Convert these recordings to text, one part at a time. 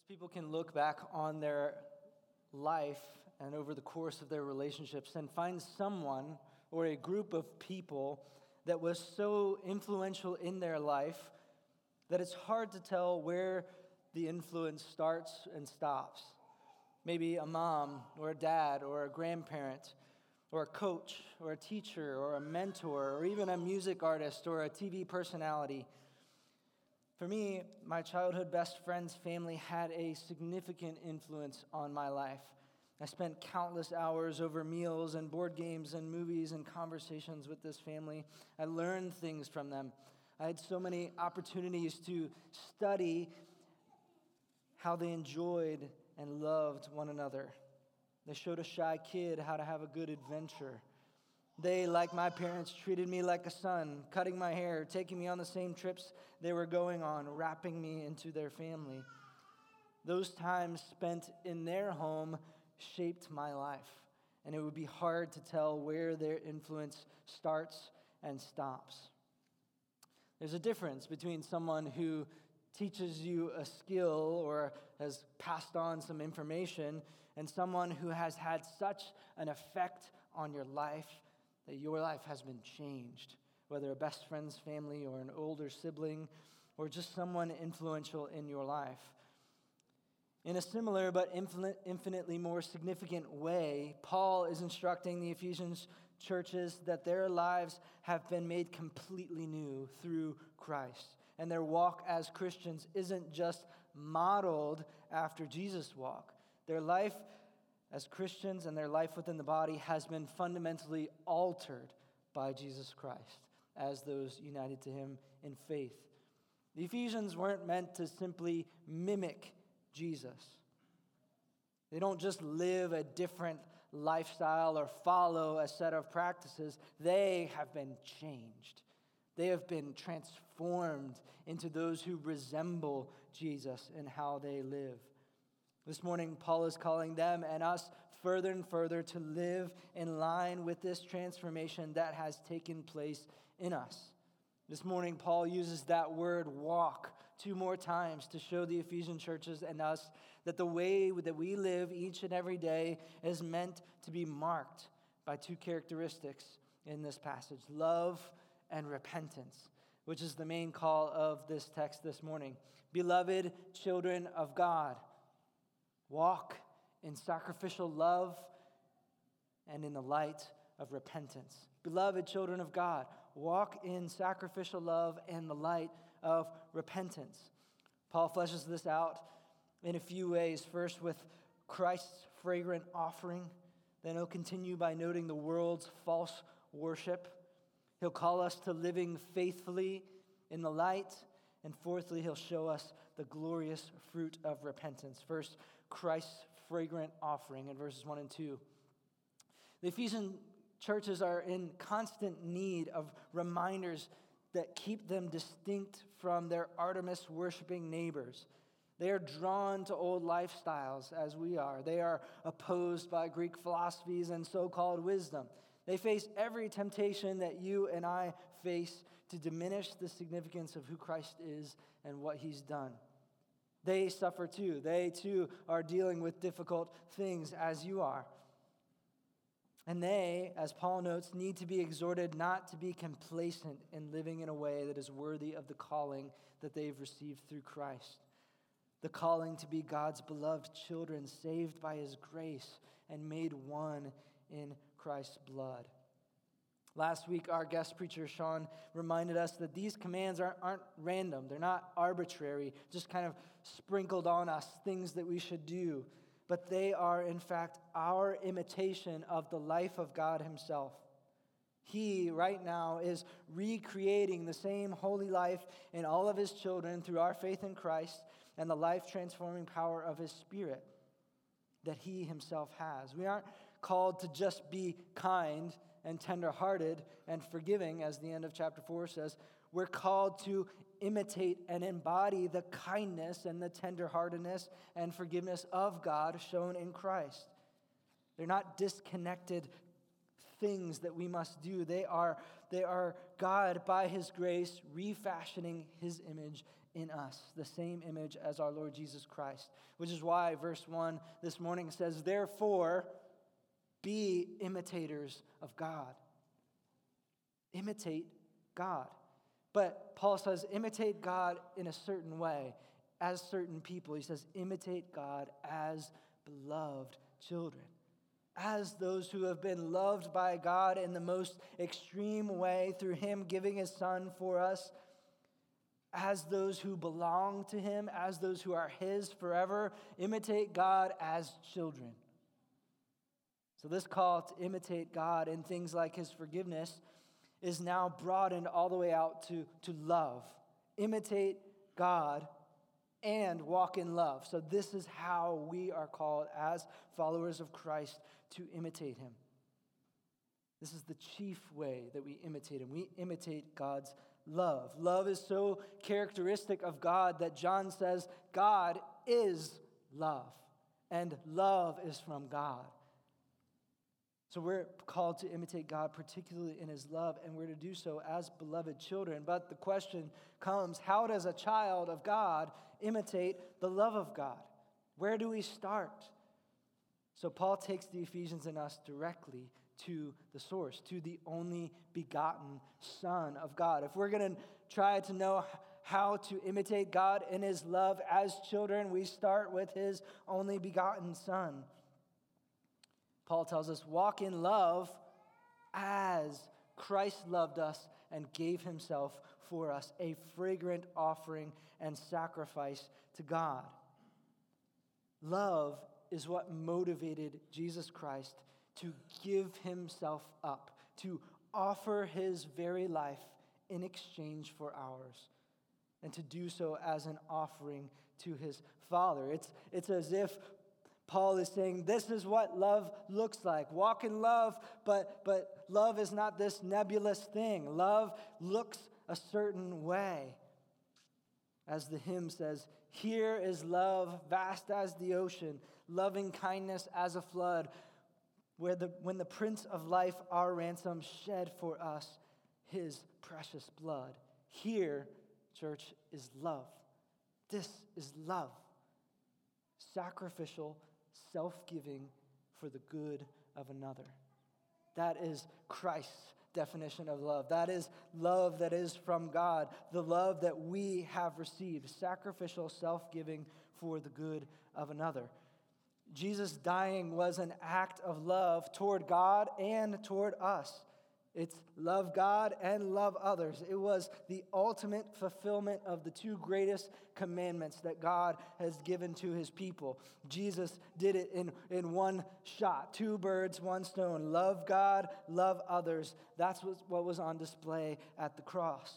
People can look back on their life and over the course of their relationships and find someone or a group of people that was so influential in their life that it's hard to tell where the influence starts and stops. Maybe a mom or a dad or a grandparent or a coach or a teacher or a mentor or even a music artist or a TV personality. For me, my childhood best friend's family had a significant influence on my life. I spent countless hours over meals and board games and movies and conversations with this family. I learned things from them. I had so many opportunities to study how they enjoyed and loved one another. They showed a shy kid how to have a good adventure. They, like my parents, treated me like a son, cutting my hair, taking me on the same trips they were going on, wrapping me into their family. Those times spent in their home shaped my life, and it would be hard to tell where their influence starts and stops. There's a difference between someone who teaches you a skill or has passed on some information and someone who has had such an effect on your life that your life has been changed, whether a best friend's family or an older sibling or just someone influential in your life. In a similar but infinitely more significant way, Paul is instructing the Ephesians churches that their lives have been made completely new through Christ. And their walk as Christians isn't just modeled after Jesus' walk. Their life as Christians and their life within the body has been fundamentally altered by Jesus Christ as those united to him in faith. The Ephesians weren't meant to simply mimic Jesus. They don't just live a different lifestyle or follow a set of practices. They have been changed. They have been transformed into those who resemble Jesus in how they live. This morning, Paul is calling them and us further and further to live in line with this transformation that has taken place in us. This morning, Paul uses that word walk 2 more times to show the Ephesian churches and us that the way that we live each and every day is meant to be marked by 2 characteristics in this passage: love and repentance, which is the main call of this text this morning. Beloved children of God, walk in sacrificial love and in the light of repentance. Beloved children of God, walk in sacrificial love and the light of repentance. Paul fleshes this out in a few ways. First, with Christ's fragrant offering. Then he'll continue by noting the world's false worship. He'll call us to living faithfully in the light. And fourthly, he'll show us the glorious fruit of repentance. First, Christ's fragrant offering in verses 1 and 2. The Ephesian churches are in constant need of reminders that keep them distinct from their Artemis worshiping neighbors. They are drawn to old lifestyles as we are. They are opposed by Greek philosophies and so-called wisdom. They face every temptation that you and I face to diminish the significance of who Christ is and what he's done. They suffer too. They too are dealing with difficult things as you are. And they, as Paul notes, need to be exhorted not to be complacent in living in a way that is worthy of the calling that they've received through Christ. The calling to be God's beloved children, saved by his grace and made one in Christ's blood. Last week, our guest preacher, Sean, reminded us that these commands aren't random. They're not arbitrary, just kind of sprinkled on us, things that we should do. But they are, in fact, our imitation of the life of God himself. He, right now, is recreating the same holy life in all of his children through our faith in Christ and the life-transforming power of his Spirit that he himself has. We aren't called to just be kind and tender-hearted and forgiving, as the end of chapter 4 says. We're called to imitate and embody the kindness and the tenderheartedness and forgiveness of God shown in Christ. They're not disconnected things that we must do. They are God, by his grace, refashioning his image in us, the same image as our Lord Jesus Christ. Which is why verse 1 this morning says, therefore, be imitators of God. Imitate God. But Paul says, imitate God in a certain way, as certain people. He says, imitate God as beloved children, as those who have been loved by God in the most extreme way through him giving his son for us, as those who belong to him, as those who are his forever. Imitate God as children. So this call to imitate God in things like his forgiveness is now broadened all the way out to love. Imitate God and walk in love. So this is how we are called as followers of Christ to imitate him. This is the chief way that we imitate him. We imitate God's love. Love is so characteristic of God that John says God is love, and love is from God. So we're called to imitate God, particularly in his love, and we're to do so as beloved children. But the question comes, how does a child of God imitate the love of God? Where do we start? So Paul takes the Ephesians and us directly to the source, to the only begotten Son of God. If we're going to try to know how to imitate God in his love as children, we start with his only begotten Son. Paul tells us, walk in love as Christ loved us and gave himself for us, a fragrant offering and sacrifice to God. Love is what motivated Jesus Christ to give himself up, to offer his very life in exchange for ours, and to do so as an offering to his Father. It's as if Paul is saying, this is what love looks like. Walk in love, but love is not this nebulous thing. Love looks a certain way. As the hymn says, here is love vast as the ocean, loving kindness as a flood, when the Prince of Life, our ransom, shed for us his precious blood. Here, church, is love. This is love. Sacrificial, self-giving for the good of another. That is Christ's definition of love. That is love that is from God, the love that we have received, sacrificial, self-giving for the good of another. Jesus dying was an act of love toward God and toward us. It's love God and love others. It was the ultimate fulfillment of the two greatest commandments that God has given to his people. Jesus did it in one shot. 2 birds, 1 stone. Love God, love others. That's what was on display at the cross.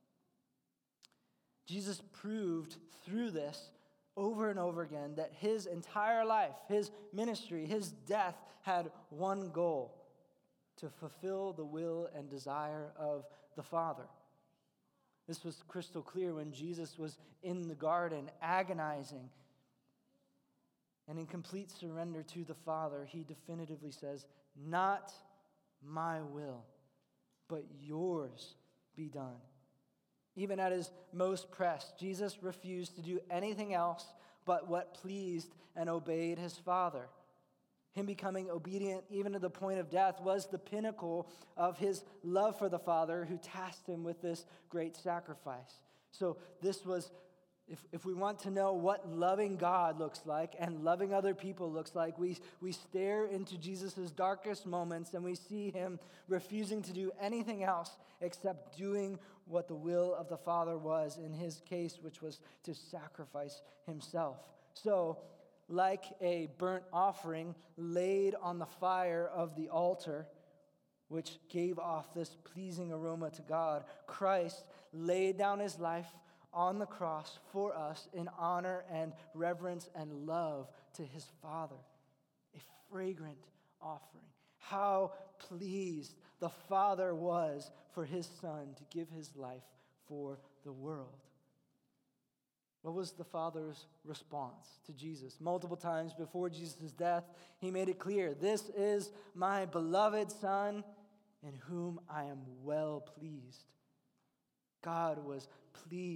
Jesus proved through this over and over again that his entire life, his ministry, his death had one goal: to fulfill the will and desire of the Father. This was crystal clear when Jesus was in the garden agonizing. And in complete surrender to the Father, he definitively says, not my will, but yours be done. Even at his most pressed, Jesus refused to do anything else but what pleased and obeyed his Father. Him becoming obedient even to the point of death was the pinnacle of his love for the Father, who tasked him with this great sacrifice. So this was, if we want to know what loving God looks like and loving other people looks like, we stare into Jesus' darkest moments and we see him refusing to do anything else except doing what the will of the Father was in his case, which was to sacrifice himself. So, like a burnt offering laid on the fire of the altar, which gave off this pleasing aroma to God, Christ laid down his life on the cross for us in honor and reverence and love to his Father. A fragrant offering. How pleased the Father was for his Son to give his life for the world. What was the Father's response to Jesus? Multiple times before Jesus' death, he made it clear, this is my beloved Son in whom I am well pleased. God was pleased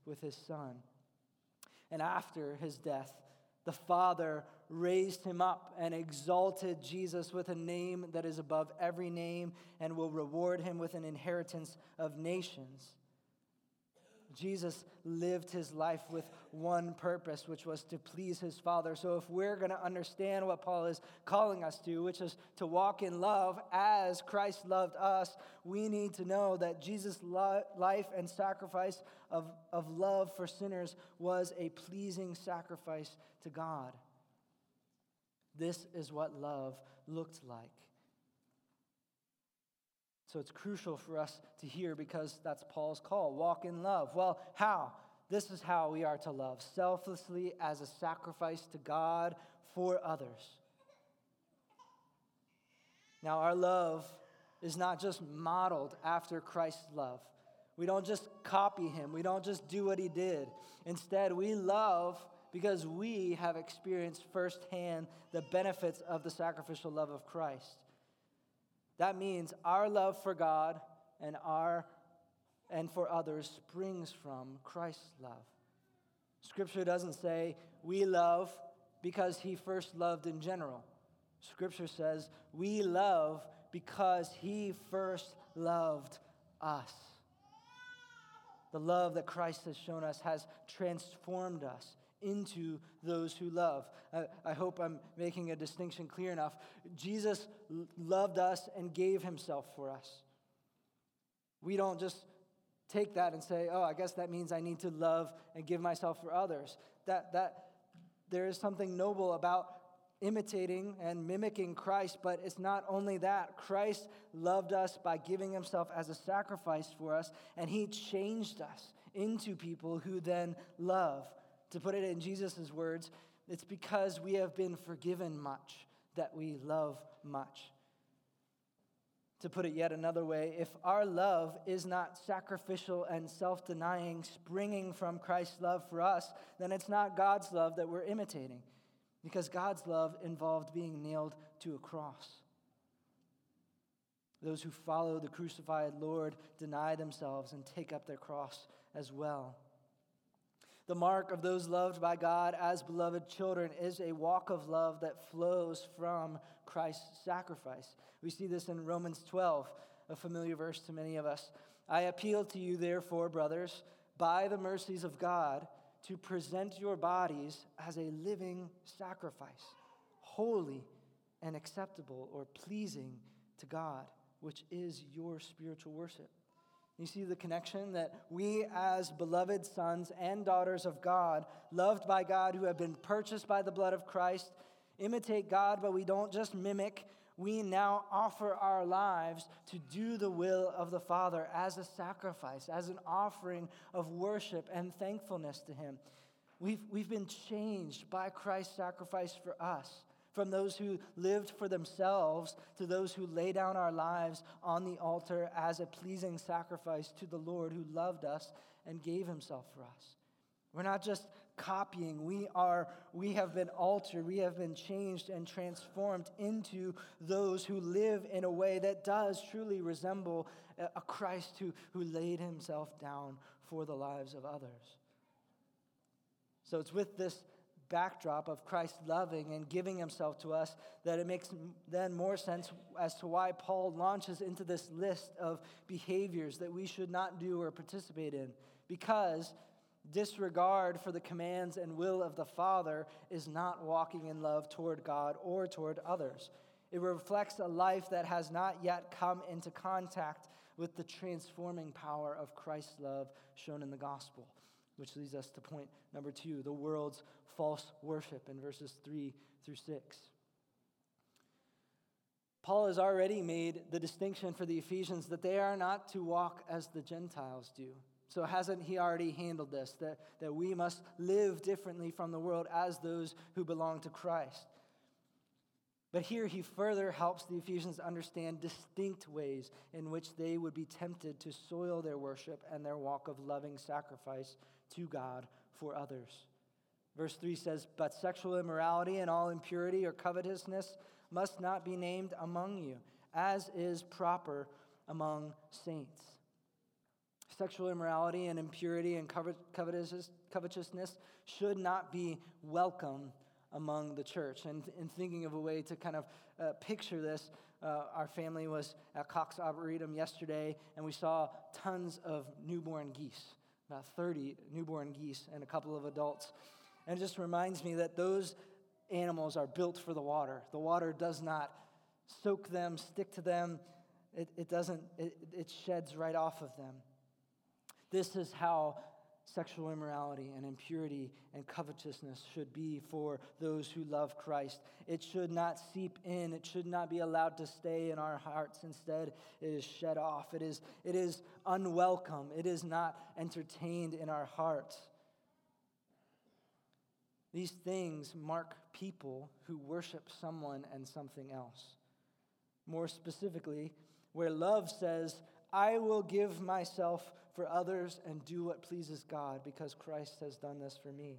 with his Son. And after his death, the Father raised him up and exalted Jesus with a name that is above every name and will reward him with an inheritance of nations. Jesus lived his life with one purpose, which was to please his Father. So if we're going to understand what Paul is calling us to, which is to walk in love as Christ loved us, we need to know that Jesus' life and sacrifice of love for sinners was a pleasing sacrifice to God. This is what love looked like. So it's crucial for us to hear because that's Paul's call. Walk in love. Well, how? This is how we are to love. Selflessly as a sacrifice to God for others. Now, our love is not just modeled after Christ's love. We don't just copy him. We don't just do what he did. Instead, we love because we have experienced firsthand the benefits of the sacrificial love of Christ. That means our love for God and for others springs from Christ's love. Scripture doesn't say we love because he first loved in general. Scripture says we love because he first loved us. The love that Christ has shown us has transformed us into those who love. I hope I'm making a distinction clear enough. Jesus loved us and gave himself for us. We don't just take that and say, oh, I guess that means I need to love and give myself for others. That there is something noble about imitating and mimicking Christ, but it's not only that. Christ loved us by giving himself as a sacrifice for us, and he changed us into people who then love. To put it in Jesus' words, it's because we have been forgiven much that we love much. To put it yet another way, if our love is not sacrificial and self-denying, springing from Christ's love for us, then it's not God's love that we're imitating, because God's love involved being nailed to a cross. Those who follow the crucified Lord deny themselves and take up their cross as well. The mark of those loved by God as beloved children is a walk of love that flows from Christ's sacrifice. We see this in Romans 12, a familiar verse to many of us. I appeal to you, therefore, brothers, by the mercies of God, to present your bodies as a living sacrifice, holy and acceptable or pleasing to God, which is your spiritual worship. You see the connection that we as beloved sons and daughters of God, loved by God, who have been purchased by the blood of Christ, imitate God, but we don't just mimic. We now offer our lives to do the will of the Father as a sacrifice, as an offering of worship and thankfulness to him. We've been changed by Christ's sacrifice for us. From those who lived for themselves to those who lay down our lives on the altar as a pleasing sacrifice to the Lord who loved us and gave himself for us. We're not just copying. We have been altered. We have been changed and transformed into those who live in a way that does truly resemble a Christ who laid himself down for the lives of others. So it's with this backdrop of Christ loving and giving himself to us that it makes then more sense as to why Paul launches into this list of behaviors that we should not do or participate in, because disregard for the commands and will of the Father is not walking in love toward God or toward others. It reflects a life that has not yet come into contact with the transforming power of Christ's love shown in the gospel, which leads us to point number 2, the world's false worship in verses 3 through 6. Paul has already made the distinction for the Ephesians that they are not to walk as the Gentiles do. So hasn't he already handled this, that we must live differently from the world as those who belong to Christ? But here he further helps the Ephesians understand distinct ways in which they would be tempted to soil their worship and their walk of loving sacrifice to God for others. Verse 3 says, "But sexual immorality and all impurity or covetousness must not be named among you, as is proper among saints." Sexual immorality and impurity and covetousness should not be welcome among the church. And in thinking of a way to kind of picture this, our family was at Cox Arboretum yesterday, and we saw tons of newborn geese, about 30 newborn geese and a couple of adults. And it just reminds me that those animals are built for the water. The water does not soak them, stick to them. It sheds right off of them. This is how sexual immorality and impurity and covetousness should be for those who love Christ. It should not seep in. It should not be allowed to stay in our hearts. Instead, it is shed off. It is unwelcome. It is not entertained in our hearts. These things mark people who worship someone and something else. More specifically, where love says, I will give myself for others and do what pleases God because Christ has done this for me.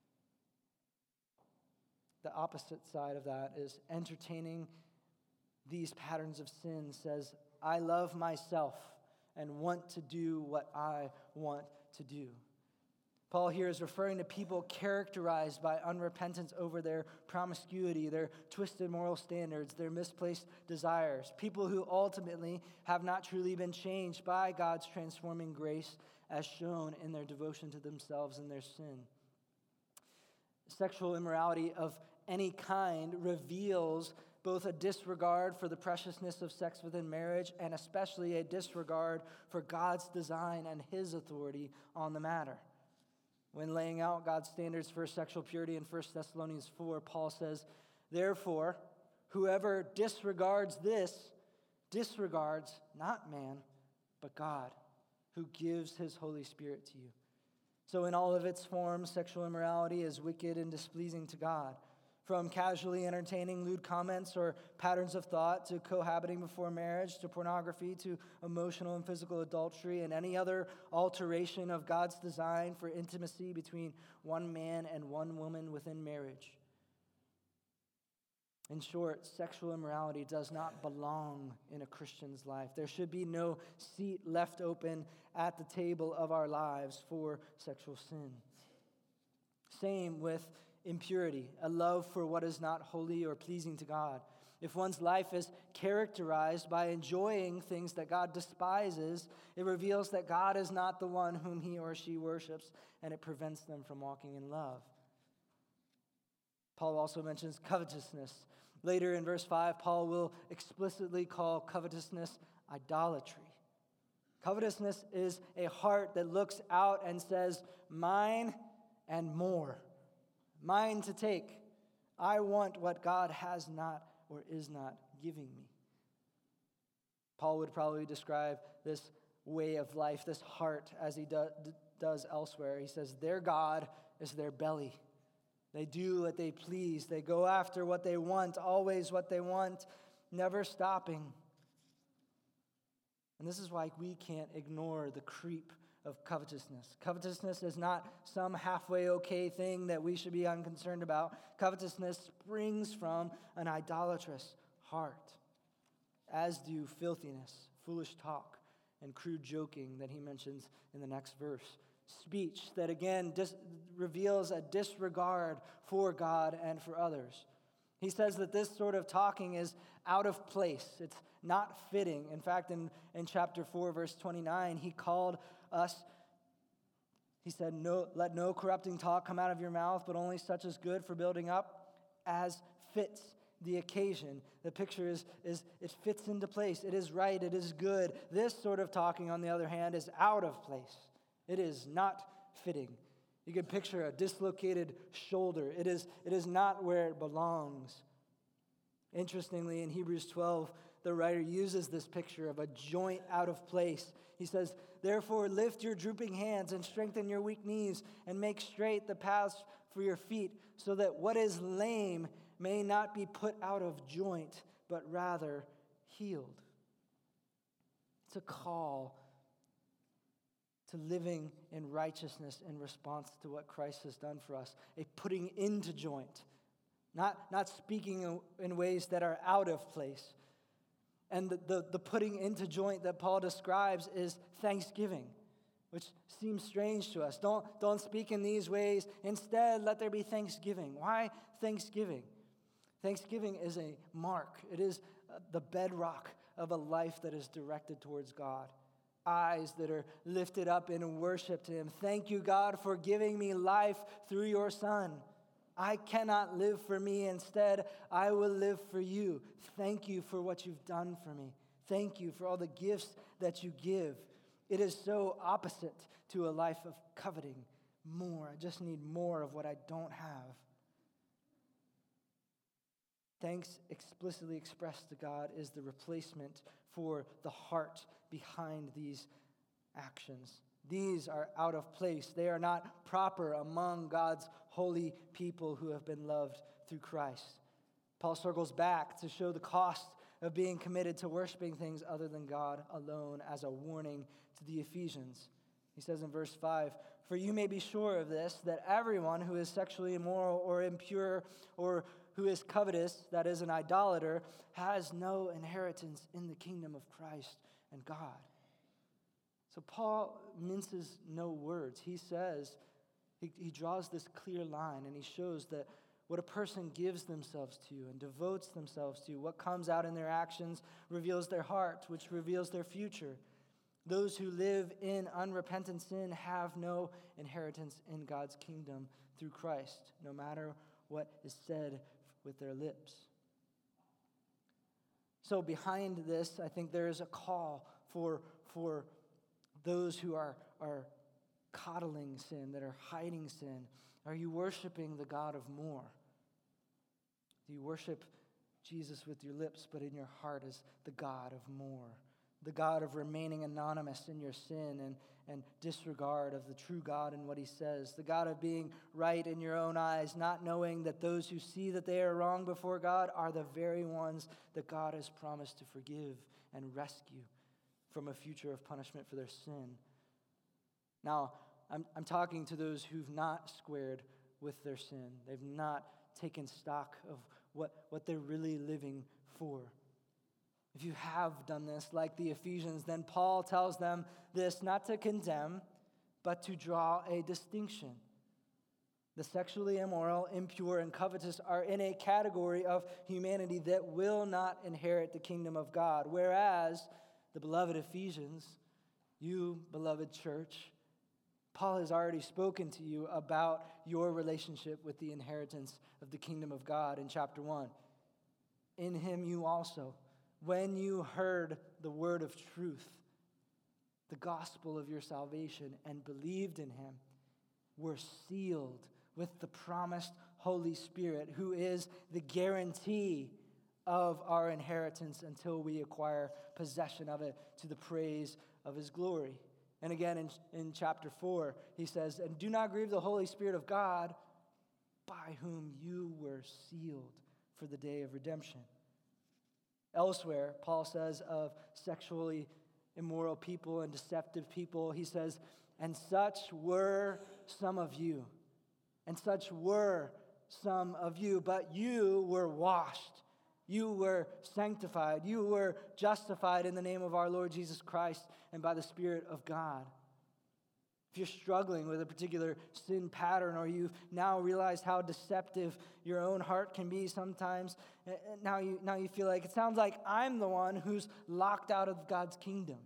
The opposite side of that is entertaining these patterns of sin says, I love myself and want to do what I want to do. Paul here is referring to people characterized by unrepentance over their promiscuity, their twisted moral standards, their misplaced desires. People who ultimately have not truly been changed by God's transforming grace as shown in their devotion to themselves and their sin. Sexual immorality of any kind reveals both a disregard for the preciousness of sex within marriage and especially a disregard for God's design and His authority on the matter. When laying out God's standards for sexual purity in 1 Thessalonians 4, Paul says, therefore, whoever disregards this, disregards not man, but God, who gives His Holy Spirit to you. So in all of its forms, sexual immorality is wicked and displeasing to God. From casually entertaining lewd comments or patterns of thought to cohabiting before marriage to pornography to emotional and physical adultery and any other alteration of God's design for intimacy between one man and one woman within marriage. In short, sexual immorality does not belong in a Christian's life. There should be no seat left open at the table of our lives for sexual sin. Same with impurity, a love for what is not holy or pleasing to God. If one's life is characterized by enjoying things that God despises, it reveals that God is not the one whom he or she worships, and it prevents them from walking in love. Paul also mentions covetousness. Later in verse 5, Paul will explicitly call covetousness idolatry. Covetousness is a heart that looks out and says, mine and more. Mine to take. I want what God has not or is not giving me. Paul would probably describe this way of life, this heart, as he does elsewhere. He says, their God is their belly. They do what they please. They go after what they want, always what they want, never stopping. And this is why we can't ignore the creep of covetousness. Covetousness is not some halfway okay thing that we should be unconcerned about. Covetousness springs from an idolatrous heart, as do filthiness, foolish talk, and crude joking that he mentions in the next verse. Speech that again reveals a disregard for God and for others. He says that this sort of talking is out of place. It's not fitting. In fact, in chapter 4, verse 29, he called us, he said, let no corrupting talk come out of your mouth, but only such as good for building up as fits the occasion. The picture is it fits into place. It is right. It is good. This sort of talking, on the other hand, is out of place. It is not fitting. You can picture a dislocated shoulder. It is not where it belongs. Interestingly, in Hebrews 12, the writer uses this picture of a joint out of place. He says, therefore lift your drooping hands and strengthen your weak knees and make straight the paths for your feet so that what is lame may not be put out of joint, but rather healed. It's a call to living in righteousness in response to what Christ has done for us, a putting into joint, not speaking in ways that are out of place. And the putting into joint that Paul describes is thanksgiving. which seems strange to us. Don't speak in these ways. Instead, let there be thanksgiving. Why thanksgiving? Thanksgiving is a mark. It is the bedrock of a life that is directed towards God. Eyes that are lifted up in worship to Him. Thank you, God, for giving me life through your Son. I cannot live for me. Instead, I will live for you. Thank you for what you've done for me. Thank you for all the gifts that you give. It is so opposite to a life of coveting more. I just need more of what I don't have. Thanks explicitly expressed to God is the replacement for the heart behind these actions. These are out of place. They are not proper among God's holy people who have been loved through Christ. Paul circles back to show the cost of being committed to worshiping things other than God alone as a warning to the Ephesians. He says in verse 5, "For you may be sure of this, that everyone who is sexually immoral or impure or who is covetous, that is an idolater, has no inheritance in the kingdom of Christ and God." So Paul minces no words. He says, he draws this clear line, and he shows that what a person gives themselves to and devotes themselves to, what comes out in their actions, reveals their heart, which reveals their future. Those who live in unrepentant sin have no inheritance in God's kingdom through Christ, no matter what is said with their lips. So behind this, I think there is a call for those who are coddling sin, that are hiding sin. Are you worshiping the God of more? Do you worship Jesus with your lips, but in your heart is the God of more? The God of remaining anonymous in your sin and disregard of the true God and what He says. The God of being right in your own eyes, not knowing that those who see that they are wrong before God are the very ones that God has promised to forgive and rescue from a future of punishment for their sin. Now, I'm talking to those who've not squared with their sin. They've not taken stock of what they're really living for. If you have done this, like the Ephesians, then Paul tells them this not to condemn, but to draw a distinction. The sexually immoral, impure, and covetous are in a category of humanity that will not inherit the kingdom of God, whereas the beloved Ephesians, you, beloved church, Paul has already spoken to you about your relationship with the inheritance of the kingdom of God in chapter 1. In Him you also, when you heard the word of truth, the gospel of your salvation, and believed in Him, were sealed with the promised Holy Spirit, who is the guarantee of our inheritance until we acquire possession of it to the praise of His glory. And again in chapter 4, he says, "And do not grieve the Holy Spirit of God, by whom you were sealed for the day of redemption." Elsewhere, Paul says of sexually immoral people and deceptive people, he says, "And such were some of you. And such were some of you. But you were washed. You were sanctified. You were justified in the name of our Lord Jesus Christ and by the Spirit of God." If you're struggling with a particular sin pattern, or you've now realized how deceptive your own heart can be sometimes, now you feel like, it sounds like I'm the one who's locked out of God's kingdom.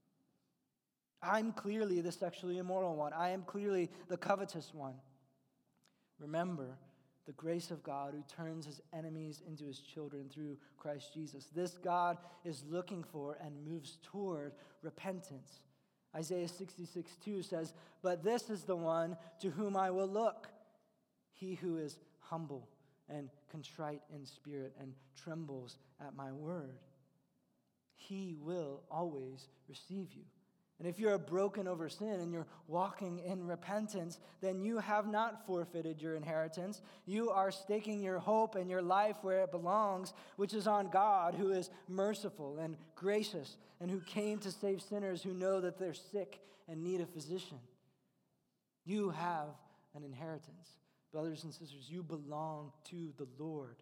I'm clearly the sexually immoral one. I am clearly the covetous one. Remember the grace of God who turns His enemies into His children through Christ Jesus. This God is looking for and moves toward repentance. Isaiah 66:2 says, "But this is the one to whom I will look, he who is humble and contrite in spirit and trembles at my word. He will always receive you." And if you're broken over sin and you're walking in repentance, then you have not forfeited your inheritance. You are staking your hope and your life where it belongs, which is on God, who is merciful and gracious and who came to save sinners who know that they're sick and need a physician. You have an inheritance. Brothers and sisters, you belong to the Lord.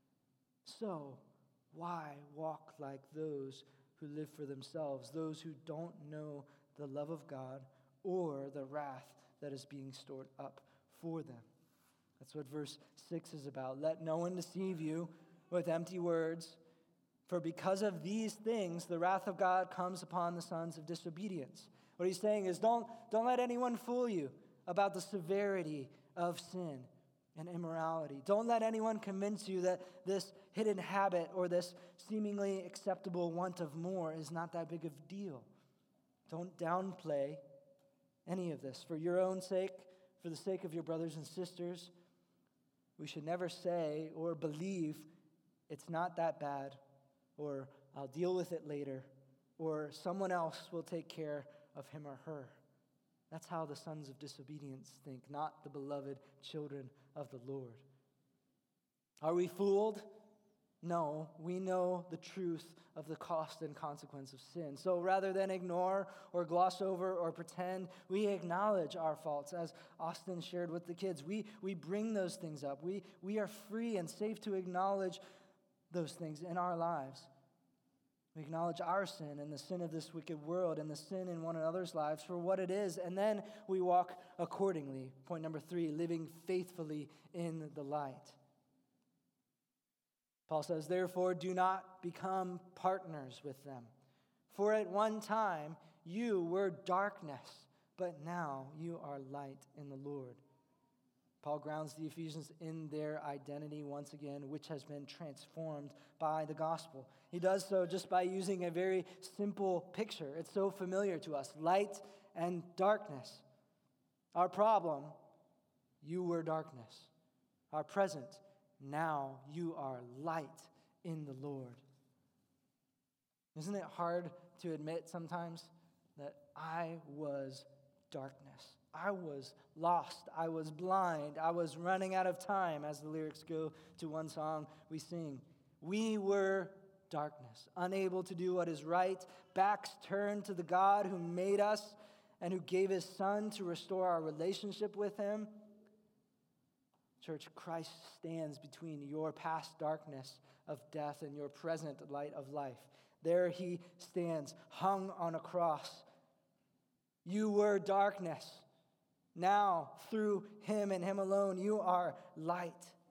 So, why walk like those who live for themselves, those who don't know the love of God or the wrath that is being stored up for them. That's what verse 6 is about. Let no one deceive you with empty words, for because of these things, the wrath of God comes upon the sons of disobedience. What he's saying is don't let anyone fool you about the severity of sin and immorality. Don't let anyone convince you that this hidden habit or this seemingly acceptable want of more is not that big of a deal. Don't downplay any of this. For your own sake, for the sake of your brothers and sisters, we should never say or believe it's not that bad, or I'll deal with it later, or someone else will take care of him or her. That's how the sons of disobedience think, not the beloved children of the Lord. Are we fooled? No, we know the truth of the cost and consequence of sin. So rather than ignore or gloss over or pretend, we acknowledge our faults. As Austin shared with the kids, we bring those things up. We are free and safe to acknowledge those things in our lives. We acknowledge our sin and the sin of this wicked world and the sin in one another's lives for what it is, and then we walk accordingly. Point number 3, living faithfully in the light. Paul says, therefore, do not become partners with them. For at one time you were darkness, but now you are light in the Lord. Paul grounds the Ephesians in their identity once again, which has been transformed by the gospel. He does so just by using a very simple picture. It's so familiar to us, light and darkness. Our problem, you were darkness. Our present, now you are light in the Lord. Isn't it hard to admit sometimes that I was darkness? I was lost. I was blind. I was running out of time, as the lyrics go to one song we sing. We were darkness, unable to do what is right, backs turned to the God who made us and who gave his Son to restore our relationship with him. Church, Christ stands between your past darkness of death and your present light of life. There he stands, hung on a cross. You were darkness. Now, through him and him alone, you are light.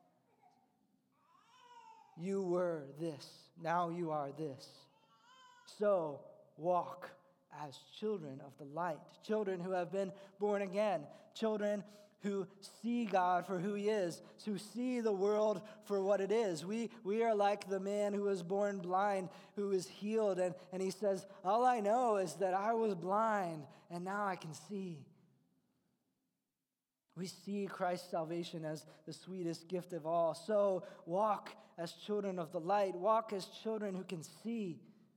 You were this. Now you are this. So, walk as children of the light. Children who have been born again. Children who see God for who he is, who see the world for what it is. We are like the man who was born blind, who is healed, and he says, all I know is that I was blind, and now I can see. We see Christ's salvation as the sweetest gift of all. So walk as children of the light. Walk as children who can see.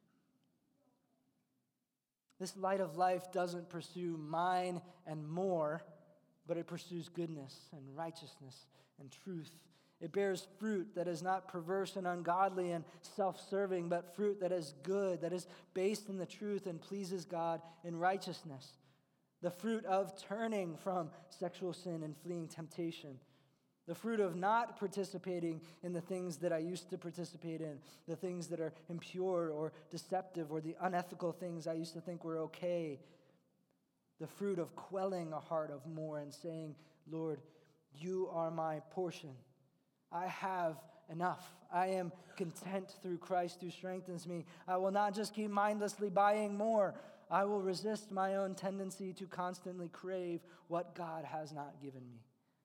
This light of life doesn't pursue mine and more, but it pursues goodness and righteousness and truth. It bears fruit that is not perverse and ungodly and self-serving, but fruit that is good, that is based in the truth and pleases God in righteousness. The fruit of turning from sexual sin and fleeing temptation. The fruit of not participating in the things that I used to participate in, the things that are impure or deceptive or the unethical things I used to think were okay. The fruit of quelling a heart of more and saying, Lord, you are my portion. I have enough. I am content through Christ who strengthens me. I will not just keep mindlessly buying more. I will resist my own tendency to constantly crave what God has not given me.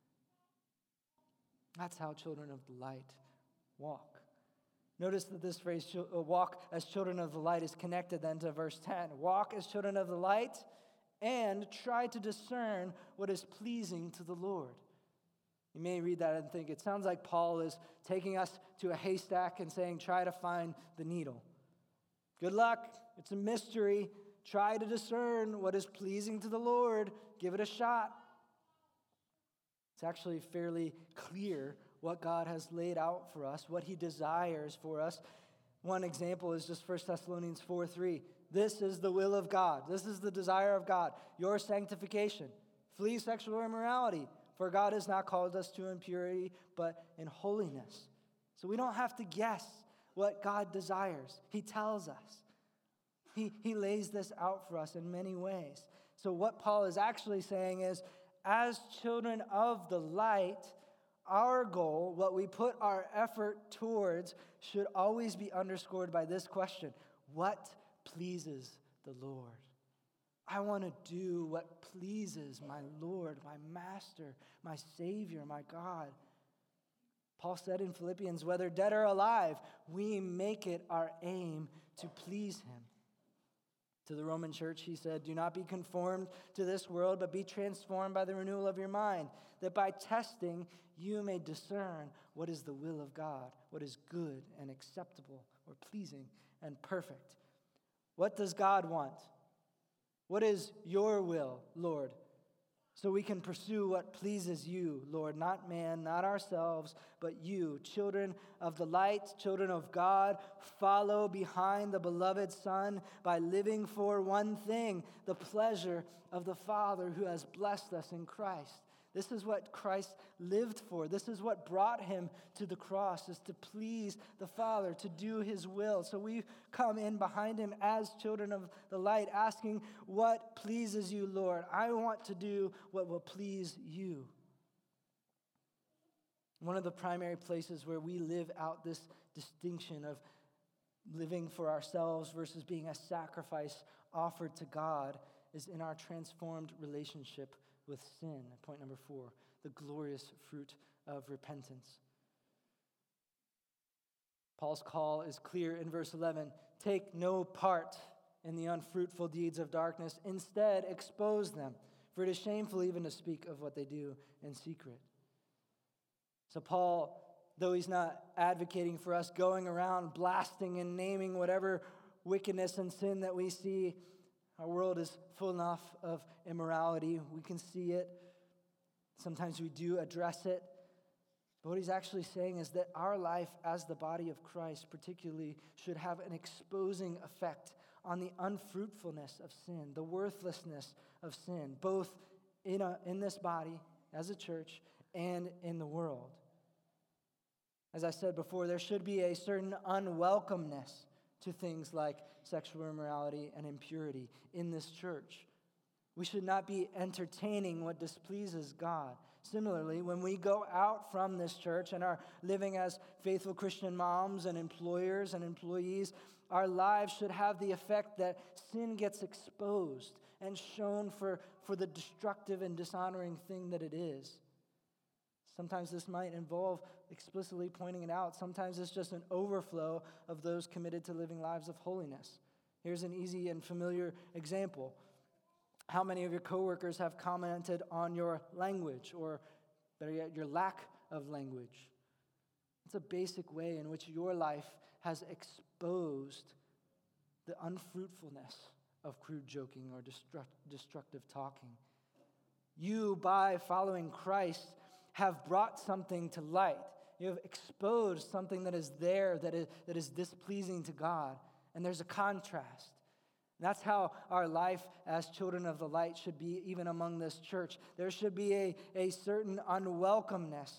That's how children of the light walk. Notice that this phrase, walk as children of the light, is connected then to verse 10. Walk as children of the light and try to discern what is pleasing to the Lord. You may read that and think it sounds like Paul is taking us to a haystack and saying, try to find the needle. Good luck. It's a mystery. Try to discern what is pleasing to the Lord. Give it a shot. It's actually fairly clear what God has laid out for us, what he desires for us. One example is just 1 Thessalonians 4:3. This is the will of God. This is the desire of God. Your sanctification. Flee sexual immorality. For God has not called us to impurity, but in holiness. So we don't have to guess what God desires. He tells us. He lays this out for us in many ways. So what Paul is actually saying is, as children of the light, our goal, what we put our effort towards, should always be underscored by this question: what pleases the Lord? I want to do what pleases my Lord, my Master, my Savior, my God. Paul said in Philippians, whether dead or alive, we make it our aim to please him. To the Roman church, he said, do not be conformed to this world, but be transformed by the renewal of your mind, that by testing you may discern what is the will of God, what is good and acceptable or pleasing and perfect. What does God want? What is your will, Lord? So we can pursue what pleases you, Lord, not man, not ourselves, but you, children of the light, children of God, follow behind the beloved Son by living for one thing, the pleasure of the Father who has blessed us in Christ. This is what Christ lived for. This is what brought him to the cross, is to please the Father, to do his will. So we come in behind him as children of the light, asking, what pleases you, Lord? I want to do what will please you. One of the primary places where we live out this distinction of living for ourselves versus being a sacrifice offered to God is in our transformed relationship with sin. Point number 4, the glorious fruit of repentance. Paul's call is clear in verse 11. Take no part in the unfruitful deeds of darkness. Instead, expose them, for it is shameful even to speak of what they do in secret. So Paul, though he's not advocating for us going around blasting and naming whatever wickedness and sin that we see, our world is full enough of immorality. We can see it. Sometimes we do address it. But what he's actually saying is that our life as the body of Christ particularly should have an exposing effect on the unfruitfulness of sin, the worthlessness of sin, both in this body as a church and in the world. As I said before, there should be a certain unwelcomeness to things like sexual immorality and impurity in this church. We should not be entertaining what displeases God. Similarly, when we go out from this church and are living as faithful Christian moms and employers and employees, our lives should have the effect that sin gets exposed and shown for the destructive and dishonoring thing that it is. Sometimes this might involve explicitly pointing it out. Sometimes it's just an overflow of those committed to living lives of holiness. Here's an easy and familiar example. How many of your coworkers have commented on your language, or better yet, your lack of language? It's a basic way in which your life has exposed the unfruitfulness of crude joking or destructive talking. You, by following Christ, have brought something to light. You have exposed something that is there that is displeasing to God. And there's a contrast. And that's how our life as children of the light should be, even among this church. There should be a certain unwelcomeness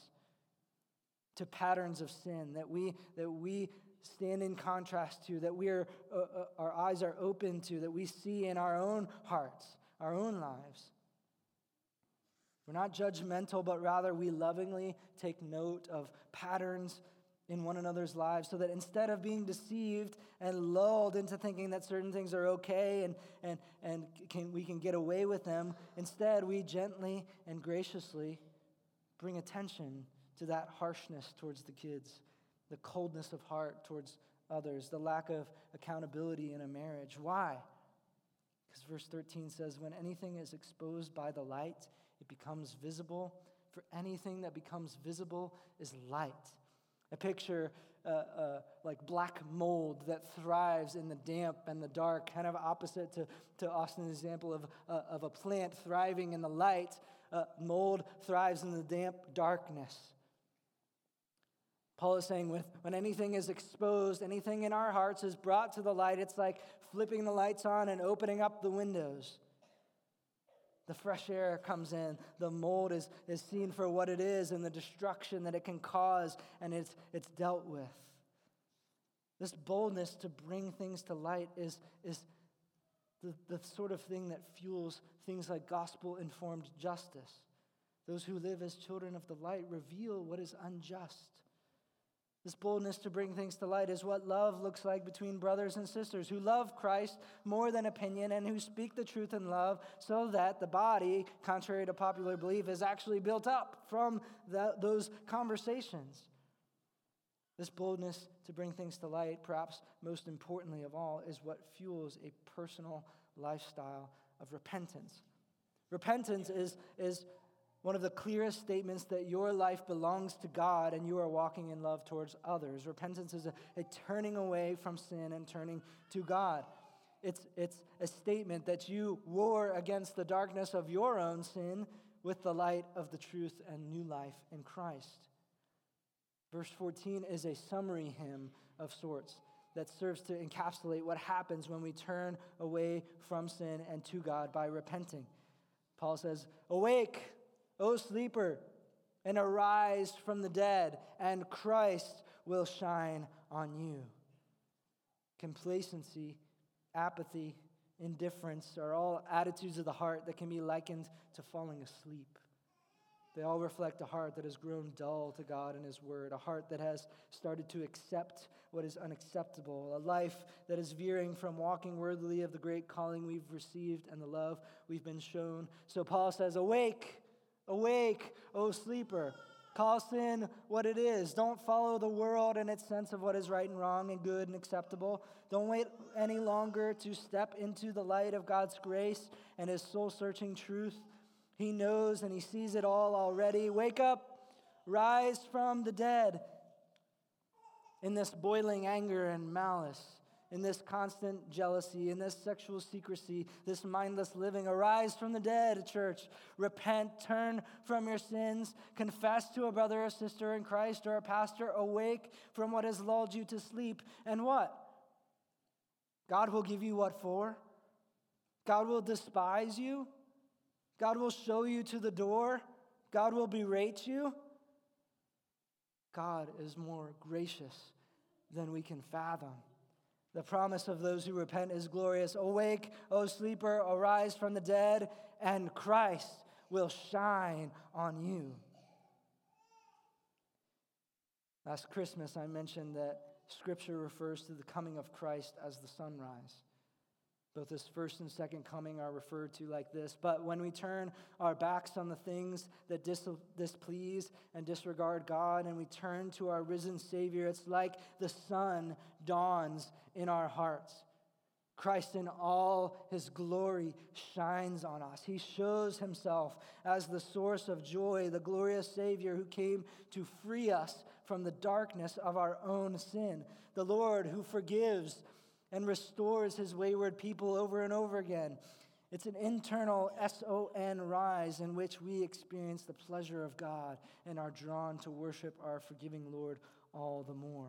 to patterns of sin that we stand in contrast to, that our eyes are open to, that we see in our own hearts, our own lives. We're not judgmental, but rather we lovingly take note of patterns in one another's lives so that instead of being deceived and lulled into thinking that certain things are okay and we can get away with them, instead we gently and graciously bring attention to that harshness towards the kids, the coldness of heart towards others, the lack of accountability in a marriage. Why? Because verse 13 says, when anything is exposed by the light, it becomes visible. For anything that becomes visible is light. I picture like black mold that thrives in the damp and the dark, kind of opposite to Austin's example of a plant thriving in the light. Mold thrives in the damp darkness. Paul is saying when anything is exposed, anything in our hearts is brought to the light, it's like flipping the lights on and opening up the windows. The fresh air comes in, the mold is seen for what it is and the destruction that it can cause, and it's dealt with. This boldness to bring things to light is the sort of thing that fuels things like gospel-informed justice. Those who live as children of the light reveal what is unjust. This boldness to bring things to light is what love looks like between brothers and sisters who love Christ more than opinion and who speak the truth in love so that the body, contrary to popular belief, is actually built up from those conversations. This boldness to bring things to light, perhaps most importantly of all, is what fuels a personal lifestyle of repentance. Repentance is one of the clearest statements that your life belongs to God and you are walking in love towards others. Repentance is a turning away from sin and turning to God. It's a statement that you war against the darkness of your own sin with the light of the truth and new life in Christ. Verse 14 is a summary hymn of sorts that serves to encapsulate what happens when we turn away from sin and to God by repenting. Paul says, "Awake, O sleeper, and arise from the dead, and Christ will shine on you." Complacency, apathy, indifference are all attitudes of the heart that can be likened to falling asleep. They all reflect a heart that has grown dull to God and His Word, a heart that has started to accept what is unacceptable, a life that is veering from walking worthily of the great calling we've received and the love we've been shown. So Paul says, "Awake, awake, O sleeper. Call sin what it is. Don't follow the world and its sense of what is right and wrong and good and acceptable. Don't wait any longer to step into the light of God's grace and His soul-searching truth. He knows and He sees it all already. Wake up, rise from the dead." In this boiling anger and malice, in this constant jealousy, in this sexual secrecy, this mindless living, arise from the dead, church. Repent, turn from your sins, confess to a brother or sister in Christ or a pastor, awake from what has lulled you to sleep. And what? God will give you what for? God will despise you? God will show you to the door? God will berate you? God is more gracious than we can fathom. The promise of those who repent is glorious. Awake, O sleeper, arise from the dead, and Christ will shine on you. Last Christmas, I mentioned that Scripture refers to the coming of Christ as the sunrise. Both His first and second coming are referred to like this. But when we turn our backs on the things that displease and disregard God, and we turn to our risen Savior, it's like the sun dawns in our hearts. Christ in all His glory shines on us. He shows Himself as the source of joy, the glorious Savior who came to free us from the darkness of our own sin. The Lord who forgives and restores His wayward people over and over again. It's an internal S-O-N rise in which we experience the pleasure of God and are drawn to worship our forgiving Lord all the more.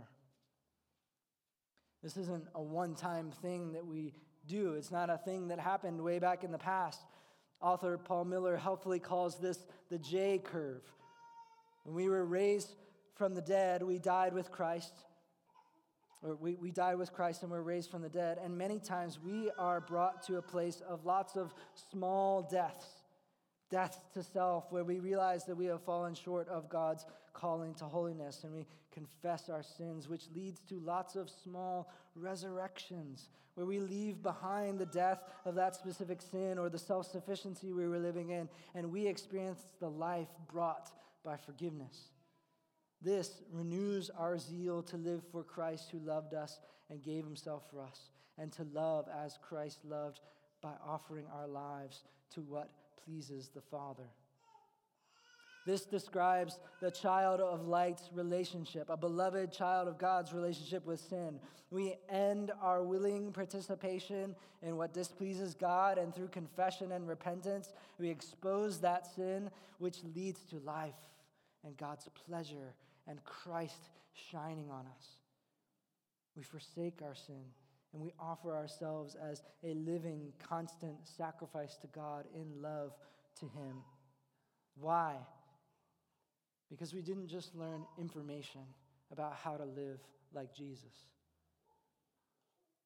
This isn't a one-time thing that we do. It's not a thing that happened way back in the past. Author Paul Miller helpfully calls this the J curve. When we were raised from the dead, we died with Christ. Or we died with Christ and were raised from the dead. And many times we are brought to a place of lots of small deaths. Death to self, where we realize that we have fallen short of God's calling to holiness. And we confess our sins, which leads to lots of small resurrections, where we leave behind the death of that specific sin or the self-sufficiency we were living in. And we experience the life brought by forgiveness. This renews our zeal to live for Christ who loved us and gave Himself for us, and to love as Christ loved by offering our lives to what pleases the Father. This describes the child of light's relationship, a beloved child of God's relationship with sin. We end our willing participation in what displeases God, and through confession and repentance, we expose that sin, which leads to life and God's pleasure and Christ shining on us. We forsake our sin and we offer ourselves as a living, constant sacrifice to God in love to Him. Why? Because we didn't just learn information about how to live like Jesus.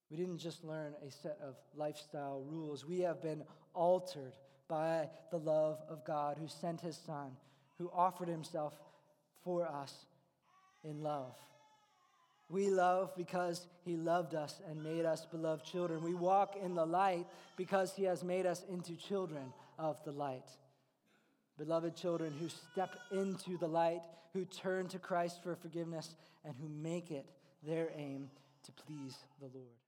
We didn't just learn a set of lifestyle rules. We have been altered by the love of God who sent his Son, who offered himself for us in love. We love because he loved us and made us beloved children. We walk in the light because he has made us into children of the light. Beloved children who step into the light, who turn to Christ for forgiveness, and who make it their aim to please the Lord.